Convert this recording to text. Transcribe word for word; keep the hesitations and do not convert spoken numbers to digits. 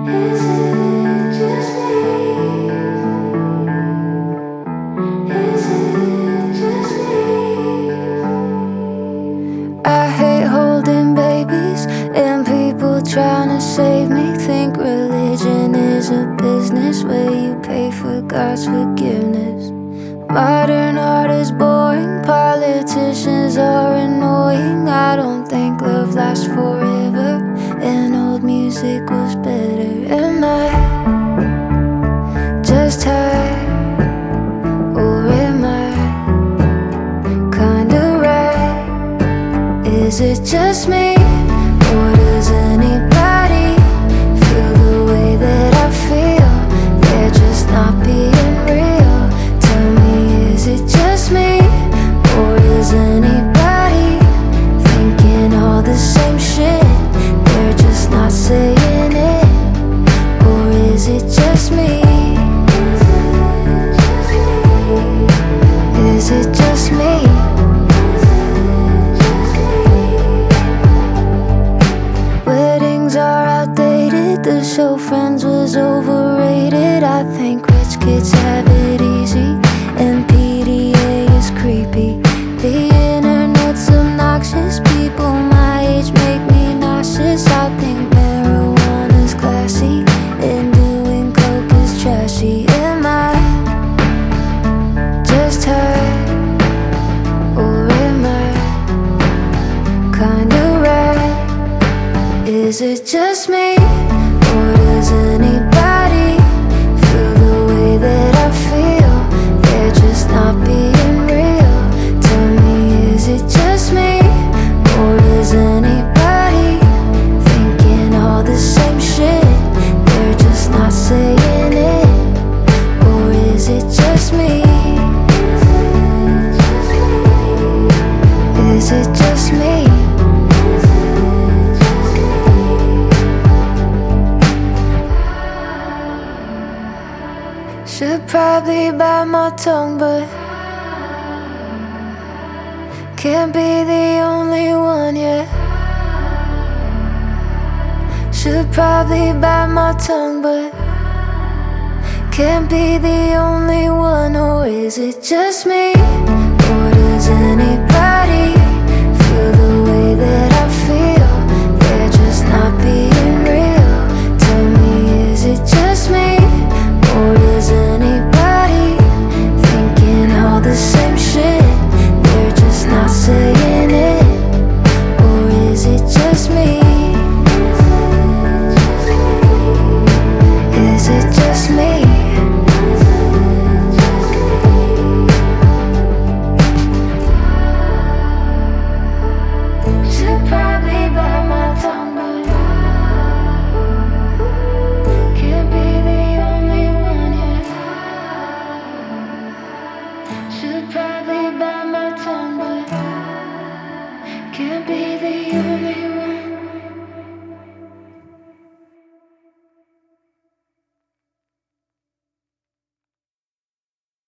Is it just me? Is it just me? I hate holding babies and people trying to save me. Think religion is a business where you pay for God's forgiveness. Modern art is boring, politicians are annoying. I don't think love lasts forever, and old music was better. Am I just high, or am I kinda right? Is it just me, or does anybody feel the way that I feel? They're just not being real. Tell me, is it just me, or is anybody thinking all the same shit? They're just not saying it. Or is it just me? Is it just me? Weddings are outdated, the show Friends was overrated. I think rich kids have it easy, and P D A is creepy. The internet's obnoxious, people my age make me nauseous. I think marijuana's classy, and doing coke is trashy. Am I just high, or am I kinda right? Is it just me, or does anybody feel the way that I feel? They're just not being real. Tell me, is it just me, or is anybody thinking all the same shit? They're just not saying it. Or is it just me? Is it just me? Should probably bite my tongue, but can't be the only one yet. Should probably bite my tongue, but can't be the only one. Or is it just me?